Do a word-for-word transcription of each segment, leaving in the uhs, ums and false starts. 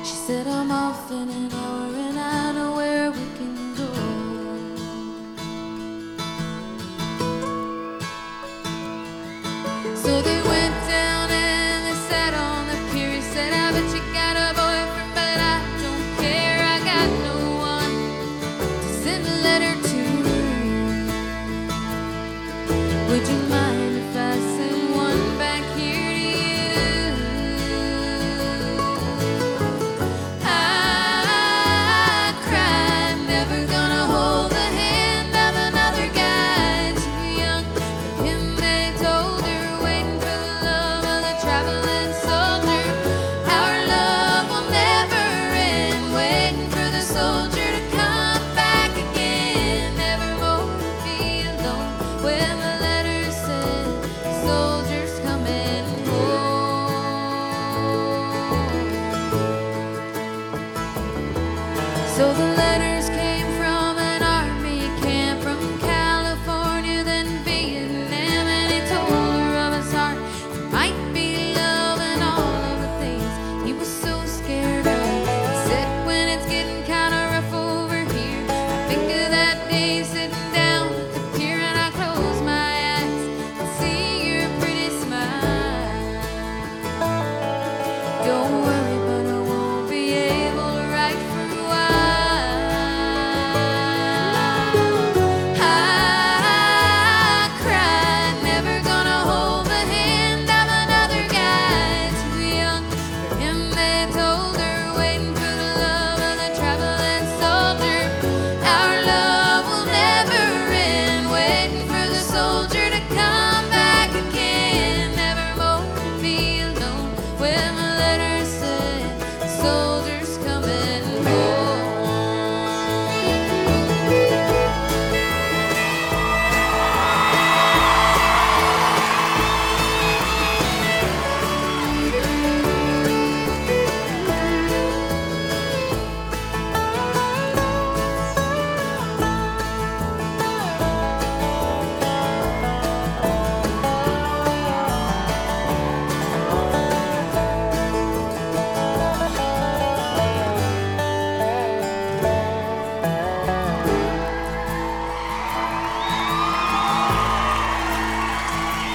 She said I'm off in an hour and I know where we can go. So they went down and they sat on the pier. He said, I bet you got a boyfriend, but I don't care. I got no one to send a letter to. Would you mind if I send one back here to you? I cried, never gonna hold the hand of another guy too young for him. They told her, waiting for the love of the traveling soldier. Our love will never end, waiting for the soldier to come back again. Never more to be alone when the letter said the soldier's coming home. So the letters came from an army camp from California, then Vietnam, and he told her of his heart there might be love and all of the things he was so scared of. He said, when it's getting kind of rough over here, I think of that day sitting down at the pier, and I close my eyes and see your pretty smile. Don't worry, but I won't be able to write for a while. I cried, never gonna hold the hand of another guy too young for him. They told her, waiting for the love of the traveling soldier. Our love will never end, waiting for the soldier to come back again. Never more to be alone when the letter said the soldier's coming home.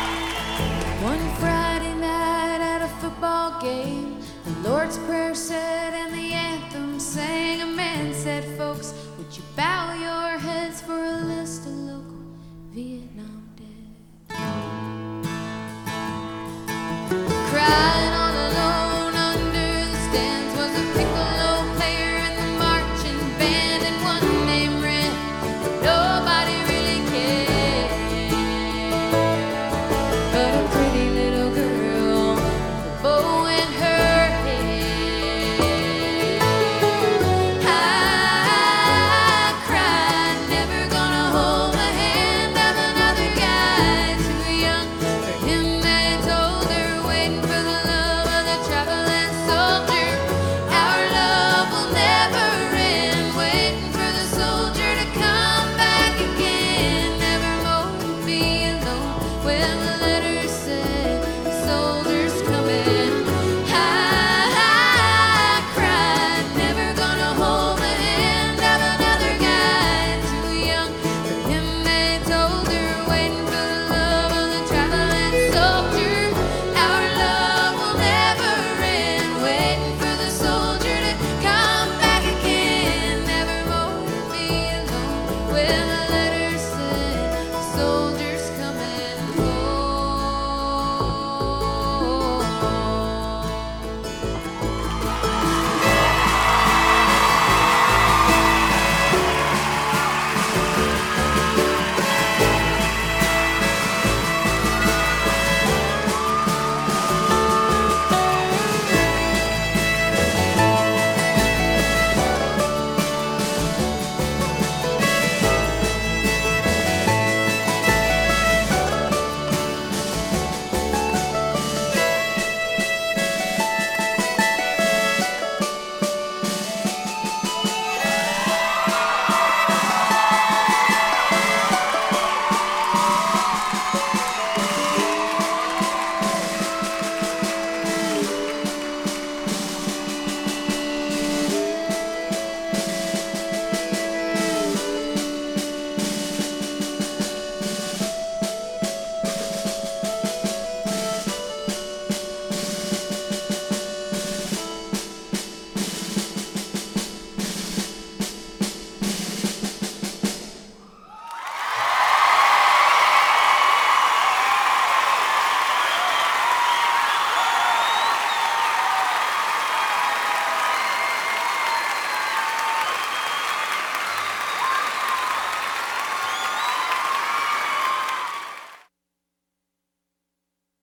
One Friday night at a football game, the Lord's Prayer said,